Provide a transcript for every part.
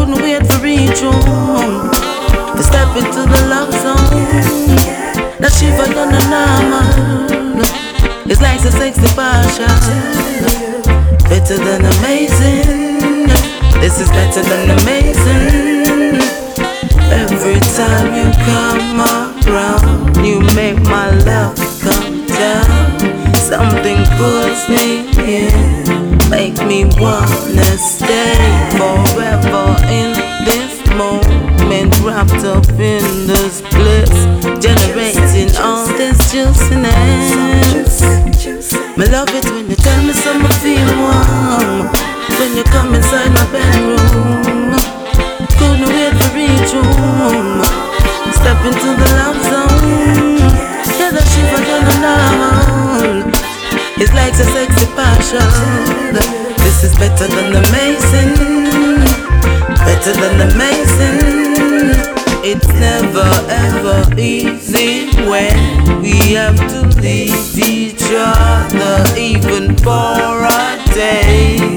couldn't wait to reach home, to step into the love zone. That shiver done the normal. It's like a sexy passion, better than amazing. This is better than amazing. Every time you come around, you make my love come down. Something pulls me in, make me wanna stay forever in this moment, wrapped up in this bliss, generating all this juiciness. Me love it when you tell me something feel warm, when you come inside my bedroom. Couldn't wait to reach home, step into the love zone. Yeah, that shiver done the normal. It's like a sexy passion. This is better than amazing, better than amazing. It's never ever easy when we have to leave each other, even for a day.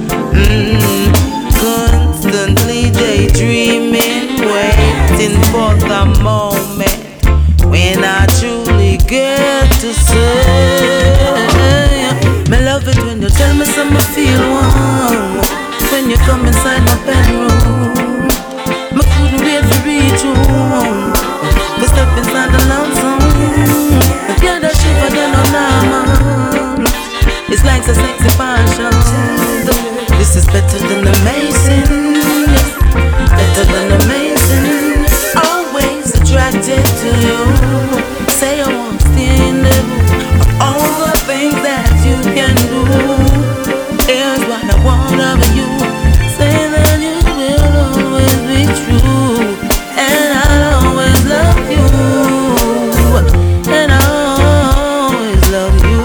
Constantly daydreaming, waiting for the moment when I truly get to say, me love it when you tell me something feel warm, when you come inside my bedroom. Me couldn't wait to reach home, to step inside the love zone. Yeah, that shiver done on normal. It's like a sexy passion. This is better than amazing, better than amazing. Always attracted to you. Say I won't stay in the mood of all the things that you can do. Here's what I want of you. Say that you will always be true, and I'll always love you, and I'll always love you.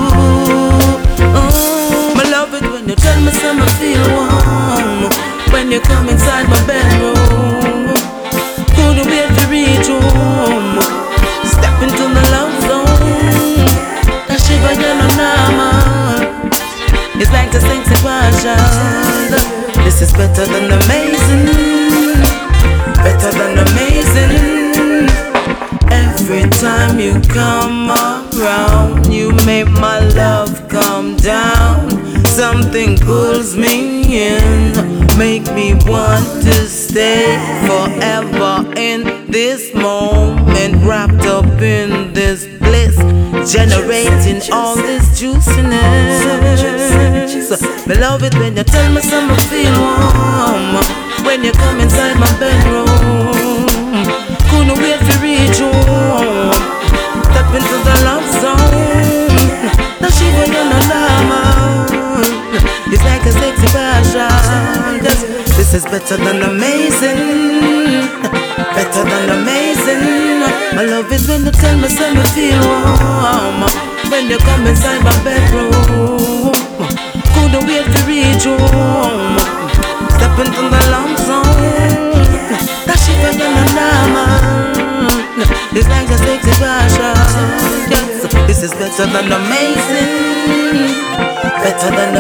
I love it when you tell me something feel warm, when you come inside my bedroom. Couldn't wait to reach home, step into the love zone. That shiver done on normal. It's like the sexy passion. This is better than amazing, better than amazing. Every time you come around, you make my love come down. Something pulls me in, make me want to stay forever in this moment, wrapped up in this bliss, generating all this juiciness. Me love it when you tell me something feel warm, when you come inside my bedroom. Couldn't wait to reach home, step into the love zone. Now she was on the normal. It's like a sexy passion. This is better than amazing, better than amazing. I love it when you tell me something feel warm, when you come inside my bedroom. Couldn't wait to reach home, step into the love zone. That shiver than a normal. It's like a sexy passion. Yes, this is better than amazing, better than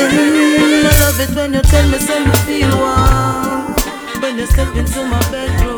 amazing. I love it when you tell me something feel warm, when you step into my bedroom.